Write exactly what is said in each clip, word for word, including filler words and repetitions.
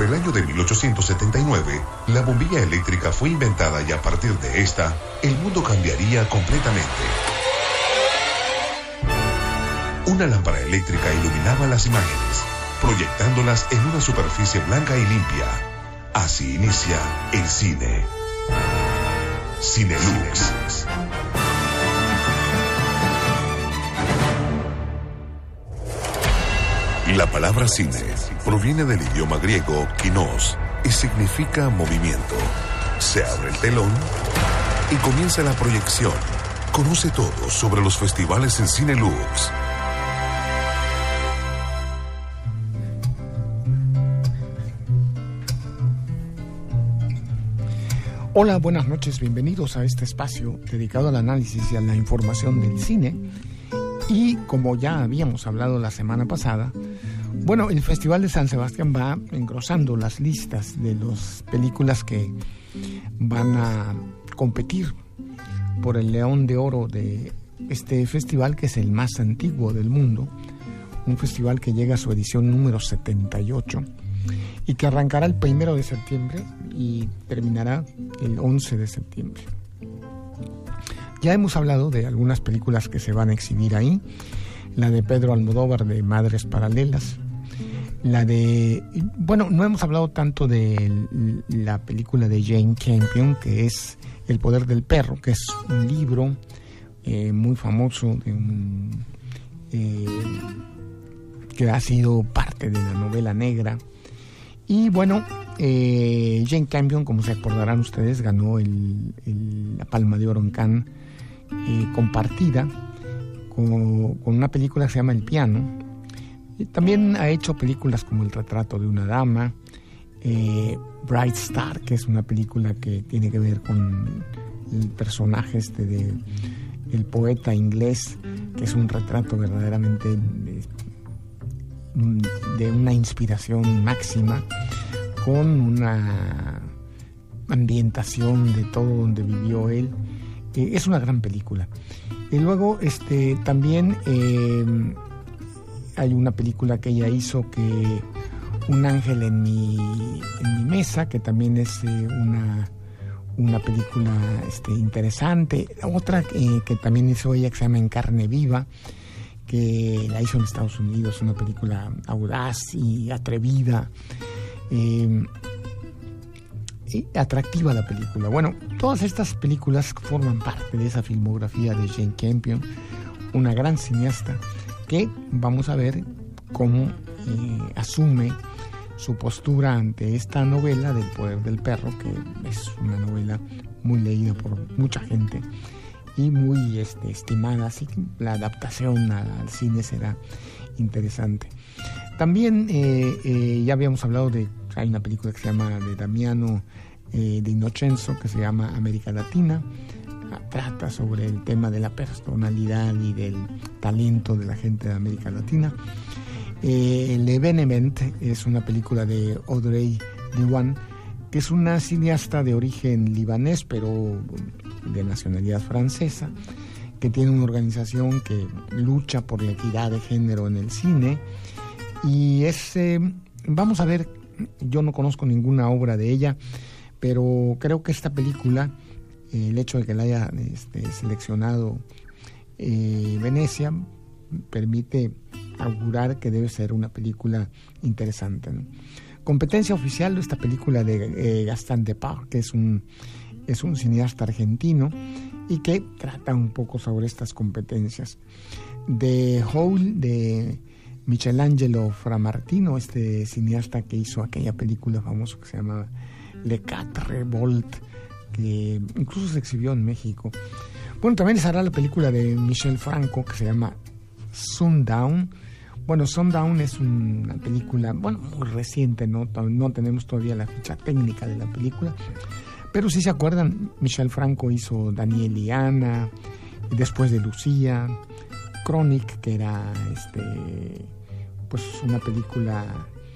el año de mil ochocientos setenta y nueve, la bombilla eléctrica fue inventada y a partir de esta, el mundo cambiaría completamente. Una lámpara eléctrica iluminaba las imágenes, proyectándolas en una superficie blanca y limpia. Así inicia el cine. Cinelux. La palabra cine proviene del idioma griego kinos y significa movimiento. Se abre el telón y comienza la proyección. Conoce todo sobre los festivales en Cinelux. Hola, buenas noches, bienvenidos a este espacio dedicado al análisis y a la información del cine. Y como ya habíamos hablado la semana pasada, bueno, el Festival de San Sebastián va engrosando las listas de las películas que van a competir por el León de Oro de este festival, que es el más antiguo del mundo, un festival que llega a su edición número setenta y ocho y que arrancará el primero de septiembre y terminará el once de septiembre. Ya hemos hablado de algunas películas que se van a exhibir ahí, la de Pedro Almodóvar de Madres Paralelas, la de, bueno, no hemos hablado tanto de la película de Jane Campion, que es El poder del perro, que es un libro eh, muy famoso de un, eh, que ha sido parte de la novela negra. Y bueno, eh, Jane Campion, como se acordarán ustedes, ganó el, el, la Palma de Oro en Cannes, eh, compartida con, con una película que se llama El piano. Y también ha hecho películas como El retrato de una dama, eh, Bright Star, que es una película que tiene que ver con el personaje este de el poeta inglés, que es un retrato verdaderamente de, de una inspiración máxima, con una ambientación de todo donde vivió él. Eh, es una gran película. Y luego este también eh, hay una película que ella hizo, que Un ángel en mi, en mi mesa, que también es eh, una, una película este, interesante. Otra eh, que también hizo ella, que se llama En carne viva, que la hizo en Estados Unidos, una película audaz y atrevida, eh, y atractiva la película. Bueno, todas estas películas forman parte de esa filmografía de Jane Campion, una gran cineasta que vamos a ver cómo eh, asume su postura ante esta novela del poder del perro, que es una novela muy leída por mucha gente y muy este, estimada, así que la adaptación al, al cine será interesante. También eh, eh, ya habíamos hablado de, hay una película que se llama de Damiano eh, de Innocenzo, que se llama América Latina. Trata sobre el tema de la personalidad y del talento de la gente de América Latina. Eh, Le Venement es una película de Audrey Diwan, que es una cineasta de origen libanés, pero de nacionalidad francesa, que tiene una organización que lucha por la equidad de género en el cine. Y es, eh, vamos a ver, yo no conozco ninguna obra de ella, pero creo que esta película, eh, el hecho de que la haya este, seleccionado eh, Venecia, permite augurar que debe ser una película interesante, ¿no? Competencia oficial de esta película de eh, Gaston Depard, que es un, es un cineasta argentino y que trata un poco sobre estas competencias. The Hole de Michelangelo Framartino, este cineasta que hizo aquella película famosa que se llama Le Quatre Volts, que incluso se exhibió en México. Bueno, también estará la película de Michel Franco que se llama Sundown. Bueno, Sundown es una película, bueno, muy reciente, ¿no? No tenemos todavía la ficha técnica de la película, pero si se acuerdan, Michel Franco hizo Daniel y Ana, después de Lucía, Chronic, que era este, pues una película,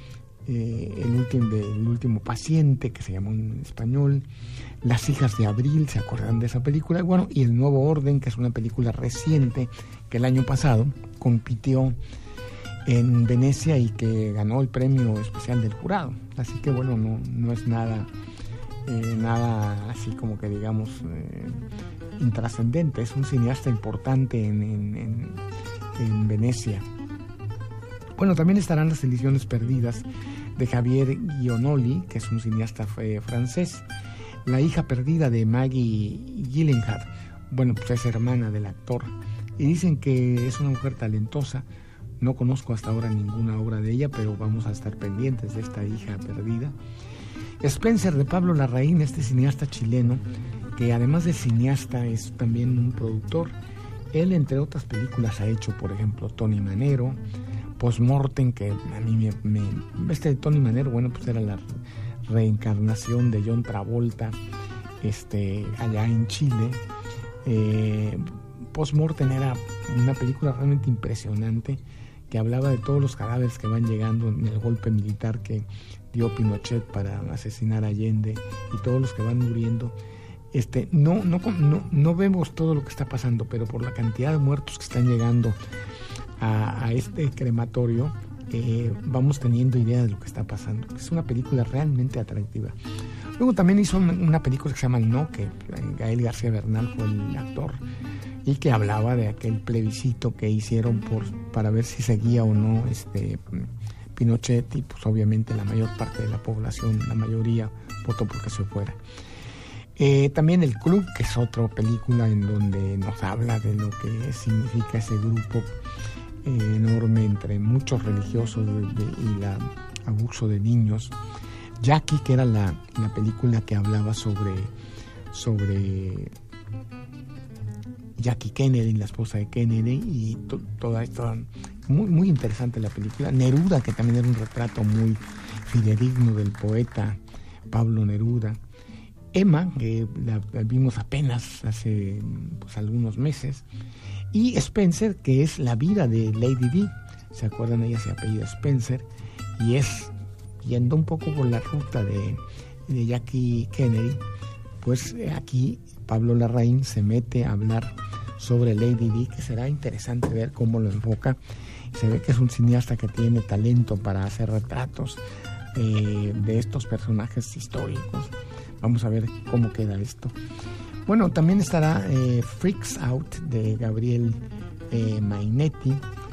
eh, el, último, de, el último paciente, que se llamó en español, Las hijas de Abril, ¿se acuerdan de esa película? Bueno, y El Nuevo Orden, que es una película reciente, que el año pasado compitió en Venecia y que ganó el premio especial del jurado. Así que bueno, no, no es nada, eh, nada así como que digamos eh, intrascendente. Es un cineasta importante en, en, en, en Venecia. Bueno, también estarán Las Ediciones Perdidas de Javier Giannoli, que es un cineasta eh, francés. La hija perdida de Maggie Gyllenhaal, bueno, pues es hermana del actor. Y dicen que es una mujer talentosa. No conozco hasta ahora ninguna obra de ella, pero vamos a estar pendientes de esta hija perdida. Spencer, de Pablo Larraín, este cineasta chileno, que además de cineasta es también un productor. Él, entre otras películas, ha hecho, por ejemplo, Tony Manero, Postmortem, que a mí me, me... Este Tony Manero, bueno, pues era la reencarnación de John Travolta este, allá en Chile. Eh, Postmortem era una película realmente impresionante que hablaba de todos los cadáveres que van llegando en el golpe militar que dio Pinochet para asesinar a Allende y todos los que van muriendo. Este, no, no, no, no vemos todo lo que está pasando, pero por la cantidad de muertos que están llegando a, a este crematorio, eh, vamos teniendo idea de lo que está pasando. Es una película realmente atractiva. Luego también hizo una película que se llama El No, que Gael García Bernal fue el actor, y que hablaba de aquel plebiscito que hicieron por para ver si seguía o no este Pinochet, y pues obviamente la mayor parte de la población, la mayoría, votó porque se fuera. Eh, también El Club, que es otra película en donde nos habla de lo que significa ese grupo eh, enorme entre muchos religiosos de, de, y el abuso de niños. Jackie, que era la, la película que hablaba sobre sobre Jackie Kennedy, la esposa de Kennedy, y to, toda esto, muy, muy interesante la película. Neruda, que también era un retrato muy fidedigno del poeta Pablo Neruda. Emma, que la, la vimos apenas hace pues, algunos meses. Y Spencer, que es la vida de Lady Di. ¿Se acuerdan? Ella se apellida Spencer y es, yendo un poco por la ruta de, de Jackie Kennedy, pues aquí Pablo Larraín se mete a hablar sobre Lady Di, que será interesante ver cómo lo enfoca. Se ve que es un cineasta que tiene talento para hacer retratos eh, de estos personajes históricos. Vamos a ver cómo queda esto. Bueno, también estará eh, Freaks Out de Gabriel eh, Mainetti,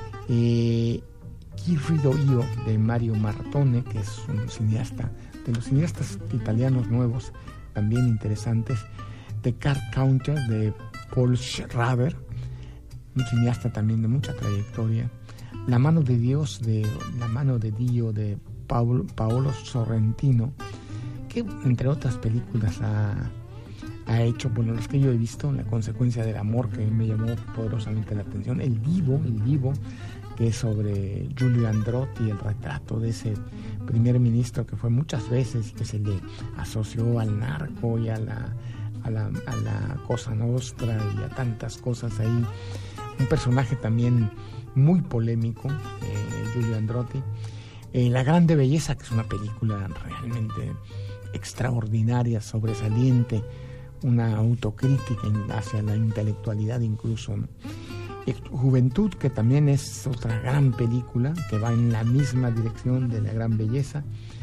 eh, Chirrido Io de Mario Martone, que es un cineasta, de los cineastas italianos nuevos, también interesantes. The Card Counter de Paul Schrader, un cineasta también de mucha trayectoria. La mano de Dios de La mano de Dio de Paolo, Paolo Sorrentino, que entre otras películas ha, ha hecho, bueno, las que yo he visto, La consecuencia del amor, que me llamó poderosamente la atención. El Divo, El Divo, que es sobre Giulio Andreotti, el retrato de ese primer ministro que fue muchas veces, que se le asoció al narco y a la A la, a la Cosa Nostra y a tantas cosas ahí. Un personaje también muy polémico, eh, Giulio Andreotti. Eh, La Grande Belleza, que es una película realmente extraordinaria, sobresaliente, una autocrítica hacia la intelectualidad incluso, ¿no? Juventud, que también es otra gran película que va en la misma dirección de La Gran Belleza.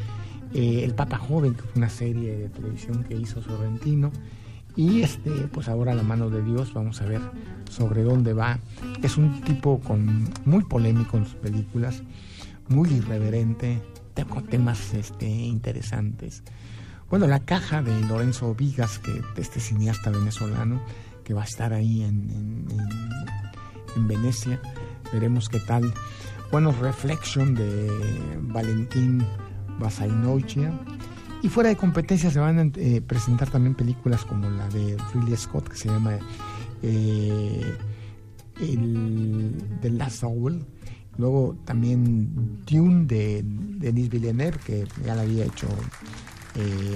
Eh, El Papa Joven, que fue una serie de televisión que hizo Sorrentino. Y este, pues ahora La mano de Dios, vamos a ver sobre dónde va. Es un tipo con muy polémico en sus películas, muy irreverente, con temas este, interesantes. Bueno, La Caja de Lorenzo Vigas, que este cineasta venezolano que va a estar ahí en, en, en, en Venecia, veremos qué tal. Bueno, Reflection de Valentín Basainoichia. Y fuera de competencia se van a eh, presentar también películas como la de Ridley Scott, que se llama eh, el, The Last Duel. Luego también Dune de Denis Villeneuve, que ya la había hecho, eh,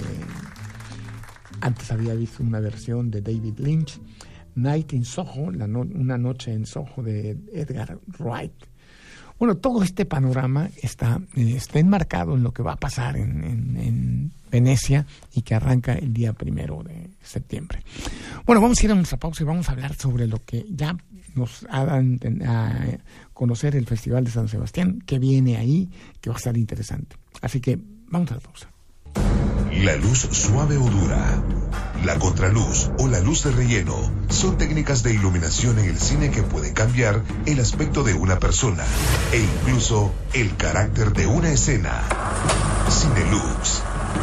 antes había visto una versión de David Lynch. Night in Soho, la no, Una noche en Soho de Edgar Wright. Bueno, todo este panorama está, eh, está enmarcado en lo que va a pasar en, en, en Venecia y que arranca el día primero de septiembre. Bueno, vamos a ir a nuestra pausa y vamos a hablar sobre lo que ya nos hagan a conocer el Festival de San Sebastián, que viene ahí, que va a estar interesante. Así que vamos a la pausa. La luz suave o dura, la contraluz o la luz de relleno son técnicas de iluminación en el cine que pueden cambiar el aspecto de una persona e incluso el carácter de una escena. Cinelux.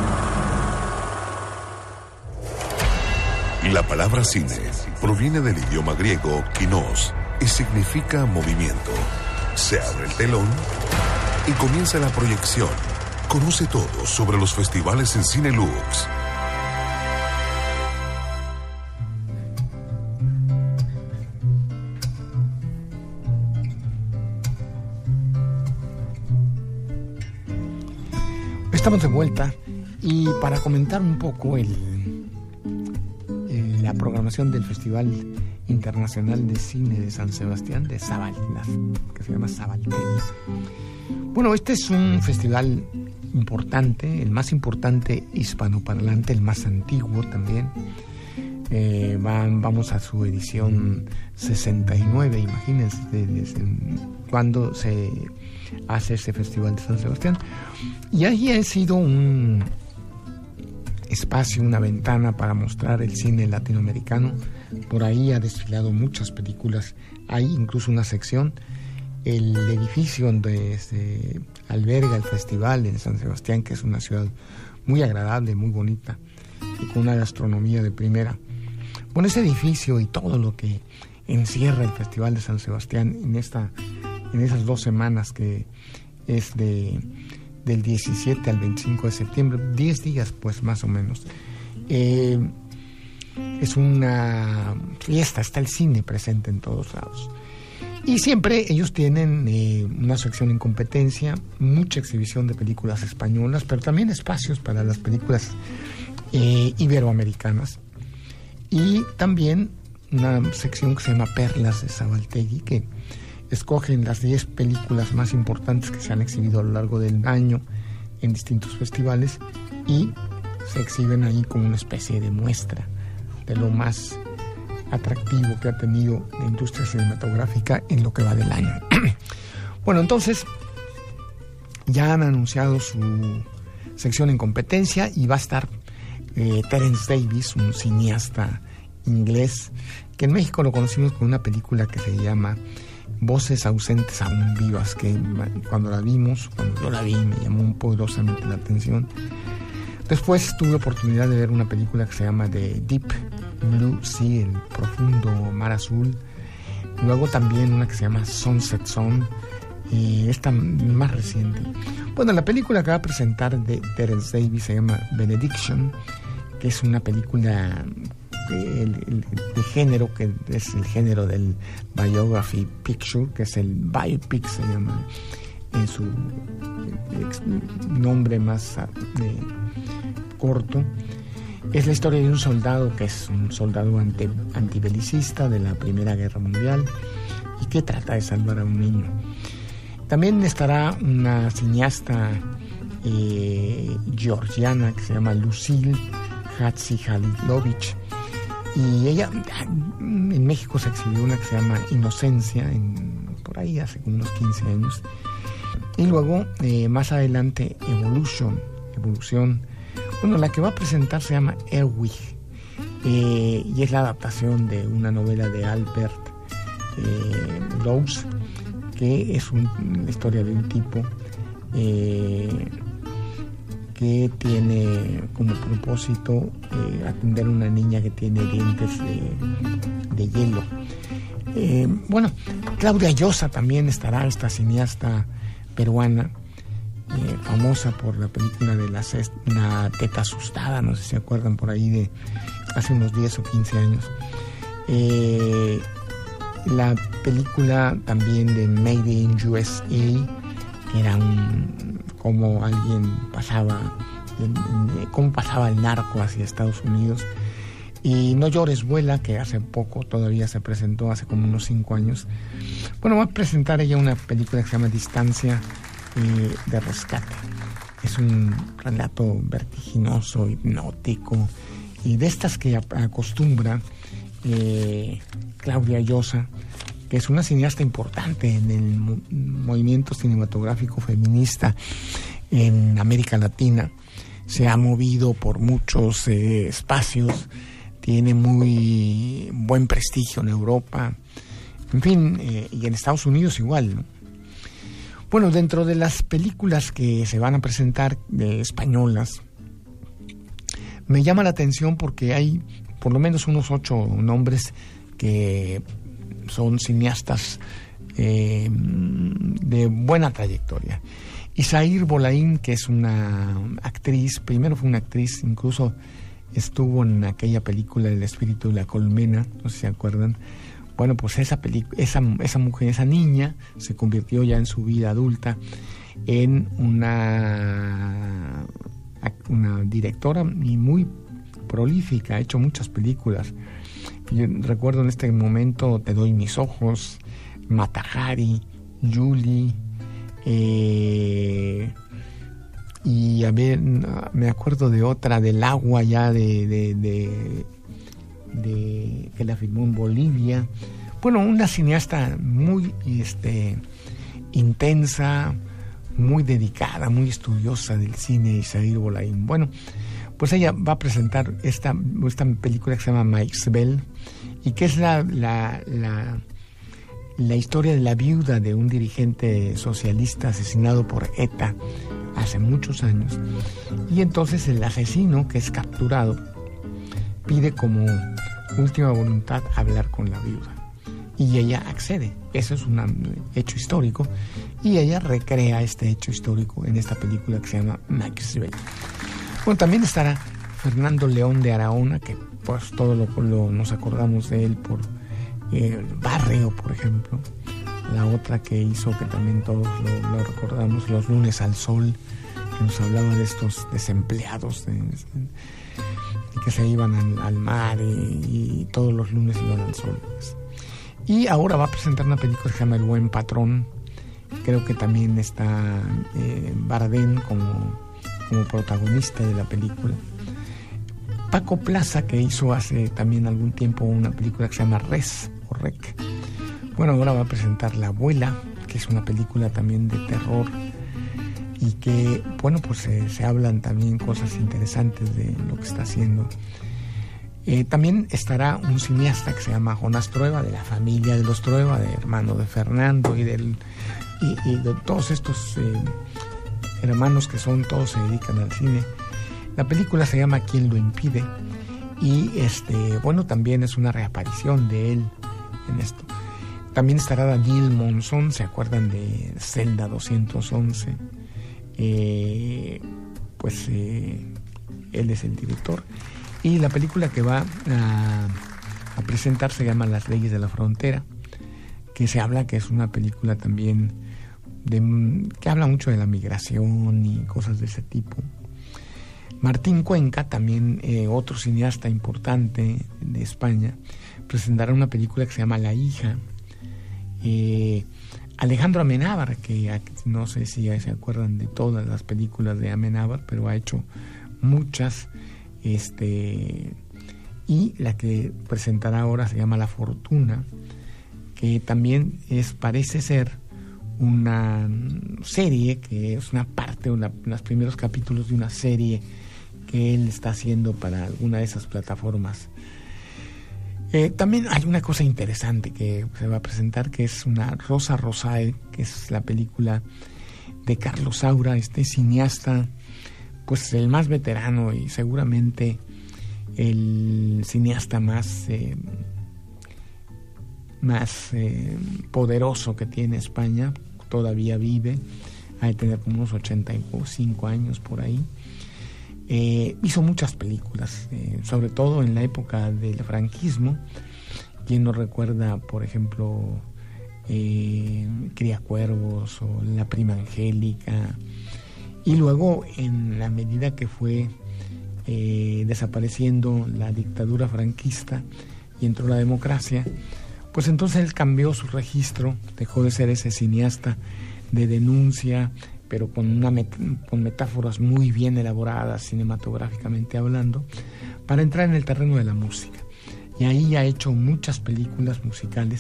La palabra cine proviene del idioma griego kinos y significa movimiento. Se abre el telón y comienza la proyección. Conoce todo sobre los festivales en Cinelux. Estamos de vuelta y para comentar un poco el, el, la programación del Festival Internacional de Cine de San Sebastián de Zabal, que se llama Zabaltegui. Bueno, este es un festival importante, el más importante hispanoparlante, el más antiguo también. Eh, van, vamos a su edición sesenta y nueve, imagínense desde cuando se hace este Festival de San Sebastián. Y ahí ha sido un espacio, una ventana para mostrar el cine latinoamericano. Por ahí ha desfilado muchas películas, hay incluso una sección. El edificio donde se alberga el festival en San Sebastián, que es una ciudad muy agradable, muy bonita y con una gastronomía de primera. Bueno, ese edificio y todo lo que encierra el Festival de San Sebastián en esta, en esas dos semanas que es de del diecisiete al veinticinco de septiembre, diez días pues más o menos. Eh, es una fiesta, está el cine presente en todos lados. Y siempre ellos tienen eh, una sección en competencia, mucha exhibición de películas españolas, pero también espacios para las películas eh, iberoamericanas. Y también una sección que se llama Perlas de Zabaltegui, que escogen las diez películas más importantes que se han exhibido a lo largo del año en distintos festivales y se exhiben ahí como una especie de muestra de lo más atractivo que ha tenido la industria cinematográfica en lo que va del año. Bueno, entonces ya han anunciado su sección en competencia y va a estar eh, Terence Davis, un cineasta inglés que en México lo conocimos con una película que se llama Voces ausentes aún vivas, que cuando la vimos, cuando yo la vi, me llamó poderosamente la atención. Después tuve oportunidad de ver una película que se llama The Deep Blue Sea, el profundo mar azul. Luego también una que se llama Sunset Zone, y esta más reciente. Bueno, la película que va a presentar de Terence Davis se llama Benediction, que es una película de, el, el, de género, que es el género del biography picture, que es el biopic, se llama en su nombre más de, corto. Es la historia de un soldado que es un soldado anti, antibelicista de la Primera Guerra Mundial y que trata de salvar a un niño. También estará una cineasta eh, georgiana que se llama Lucille Hatzihalilovich, y ella en México se exhibió una que se llama Inocencia en, por ahí hace como unos quince años. Y luego eh, más adelante Evolution, Evolución. Bueno, la que va a presentar se llama Erwig, eh, y es la adaptación de una novela de Albert eh, Loos, que es un, la historia de un tipo eh, que tiene como propósito eh, atender a una niña que tiene dientes de, de hielo. Eh, bueno, Claudia Llosa también estará, esta cineasta peruana, eh, famosa por la película de la, la teta asustada, no sé si se acuerdan, por ahí de hace unos diez o quince años. Eh, la película también de Made in U S A, que era un, como alguien pasaba, cómo pasaba el narco hacia Estados Unidos. Y No llores, vuela, que hace poco todavía se presentó, hace como unos cinco años. Bueno, va a presentar ella una película que se llama Distancia eh, de rescate. Es un relato vertiginoso, hipnótico, y de estas que acostumbra eh, Claudia Llosa, que es una cineasta importante en el mo- movimiento cinematográfico feminista en América Latina. Se ha movido por muchos eh, espacios, tiene muy buen prestigio en Europa, en fin, eh, y en Estados Unidos igual, ¿no? Bueno, dentro de las películas que se van a presentar de españolas, me llama la atención porque hay por lo menos unos ocho nombres que son cineastas eh, de buena trayectoria. Isaír Bolaín, que es una actriz, primero fue una actriz, incluso estuvo en aquella película El espíritu de la colmena, no sé si se acuerdan. Bueno, pues esa película, esa, esa mujer, esa niña, se convirtió ya en su vida adulta en una, una directora y muy prolífica, ha hecho muchas películas. Yo recuerdo en este momento Te doy mis ojos, Mata Hari, Julie, eh, y a ver, me acuerdo de otra, del agua ya de, de, de, de que la filmó en Bolivia. Bueno, una cineasta muy este, intensa, muy dedicada, muy estudiosa del cine, Isaír Bolaín. Bueno, pues ella va a presentar esta, esta película que se llama Maixbel, y que es la, la, la, la historia de la viuda de un dirigente socialista asesinado por ETA hace muchos años. Y entonces el asesino, que es capturado, pide como última voluntad hablar con la viuda, y ella accede. Eso es un hecho histórico, y ella recrea este hecho histórico en esta película que se llama Maixbel. Bueno, también estará Fernando León de Araona, que pues todo lo, lo nos acordamos de él por eh, Barrio, por ejemplo. La otra que hizo, que también todos lo, lo recordamos, Los lunes al sol, que nos hablaba de estos desempleados de, de, que se iban al, al mar y, y todos los lunes iban al sol. Y ahora va a presentar una película que se llama El buen patrón. Creo que también está eh, Bardem como, como protagonista de la película. Paco Plaza, que hizo hace también algún tiempo una película que se llama Res o Rec. Bueno, ahora va a presentar La abuela, que es una película también de terror, y que, bueno, pues se, se hablan también cosas interesantes de lo que está haciendo. Eh, también estará un cineasta que se llama Jonás Trueba, de la familia de los Trueba, de hermano de Fernando y, del, y, y de todos estos eh, hermanos que son, todos se dedican al cine. La película se llama ¿Quién lo impide? Y este, bueno, también es una reaparición de él en esto. También estará Daniel Monzón, ¿se acuerdan de Celda doscientos once? Eh, pues eh, él es el director. Y la película que va a, a presentar se llama Las leyes de la frontera, que se habla que es una película también de, que habla mucho de la migración y cosas de ese tipo. Martín Cuenca, también eh, otro cineasta importante de España, presentará una película que se llama La hija. Eh, Alejandro Amenábar, que no sé si se acuerdan de todas las películas de Amenábar, pero ha hecho muchas. Este, y la que presentará ahora se llama La fortuna, que también es, parece ser una serie, que es una parte, una, los primeros capítulos de una serie que él está haciendo para alguna de esas plataformas. Eh, también hay una cosa interesante que se va a presentar, que es una Rosa Rosae, que es la película de Carlos Saura, este cineasta, pues el más veterano y seguramente el cineasta más eh, más eh, poderoso que tiene España. Todavía vive, ha de tener unos ochenta y cinco años por ahí. Eh, hizo muchas películas, eh, sobre todo en la época del franquismo. Quien no recuerda, por ejemplo, eh, Criacuervos o La prima Angélica. Y luego, en la medida que fue eh, desapareciendo la dictadura franquista y entró la democracia, pues entonces él cambió su registro, dejó de ser ese cineasta de denuncia, pero con, una met- con metáforas muy bien elaboradas cinematográficamente hablando, para entrar en el terreno de la música. Y ahí ha hecho muchas películas musicales,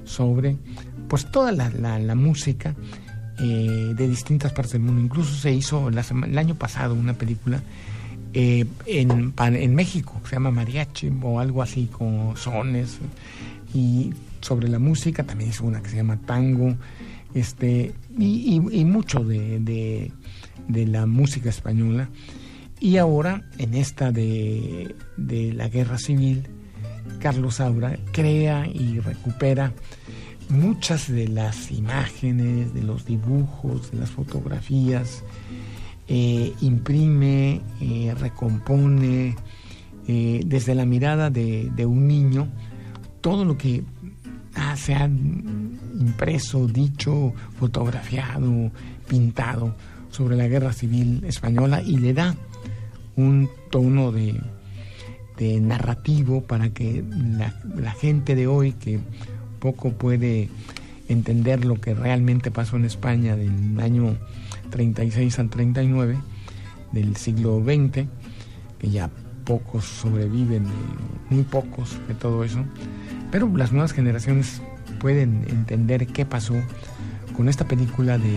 sobre pues toda la, la, la música eh, de distintas partes del mundo. Incluso se hizo la sema, el año pasado una película eh, en, en México, que se llama Mariachi o algo así, con sones, y sobre la música también hizo una que se llama Tango, este y, y, y mucho de, de, de la música española. Y ahora, en esta de, de la Guerra Civil, Carlos Saura crea y recupera muchas de las imágenes, de los dibujos, de las fotografías, eh, imprime, eh, recompone, eh, desde la mirada de, de un niño, todo lo que ah, se ha impreso, dicho, fotografiado, pintado sobre la Guerra Civil Española, y le da un tono de, de narrativo para que la, la gente de hoy, que poco puede entender lo que realmente pasó en España del año treinta y seis al treinta y nueve del siglo veinte, que ya pocos sobreviven, muy pocos de todo eso, pero las nuevas generaciones pueden entender qué pasó con esta película de,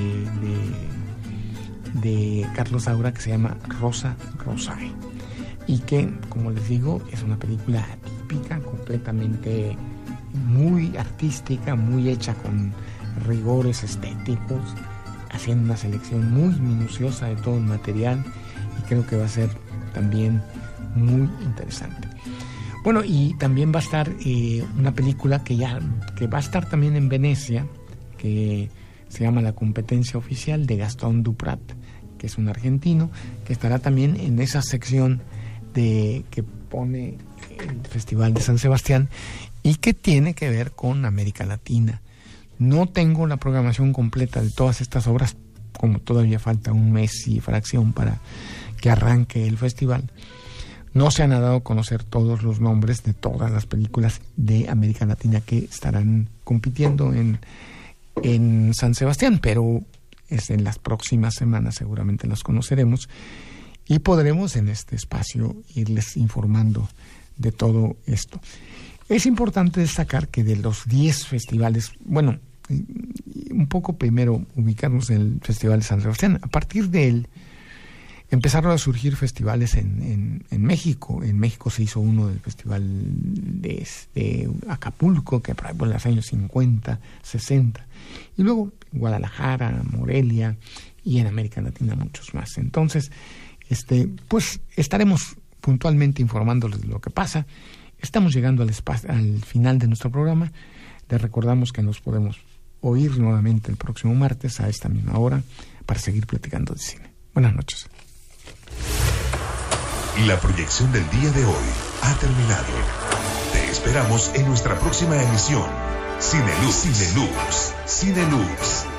de, de Carlos Saura que se llama Rosa Rosae, y que, como les digo, es una película atípica, completamente muy artística, muy hecha con rigores estéticos, haciendo una selección muy minuciosa de todo el material, y creo que va a ser también muy interesante. Bueno, y también va a estar eh, una película que ya que va a estar también en Venecia, que se llama La Competencia Oficial, de Gastón Duprat, que es un argentino, que estará también en esa sección de que pone el Festival de San Sebastián, y que tiene que ver con América Latina. No tengo la programación completa de todas estas obras, como todavía falta un mes y fracción para que arranque el festival. No se han dado a conocer todos los nombres de todas las películas de América Latina que estarán compitiendo en, en San Sebastián, pero es en las próximas semanas seguramente las conoceremos, y podremos en este espacio irles informando de todo esto. Es importante destacar que de los diez festivales, bueno, un poco primero ubicarnos en el Festival de San Sebastián. A partir de él empezaron a surgir festivales en, en, en México. En México se hizo uno del Festival de, de Acapulco, que por en los años cincuenta, sesenta. Y luego Guadalajara, Morelia, y en América Latina muchos más. Entonces, este, pues estaremos puntualmente informándoles de lo que pasa. Estamos llegando al, espacio, al final de nuestro programa. Les recordamos que nos podemos oír nuevamente el próximo martes a esta misma hora para seguir platicando de cine. Buenas noches. La proyección del día de hoy ha terminado. Te esperamos en nuestra próxima emisión. Cinelux, Cinelux, Cinelux.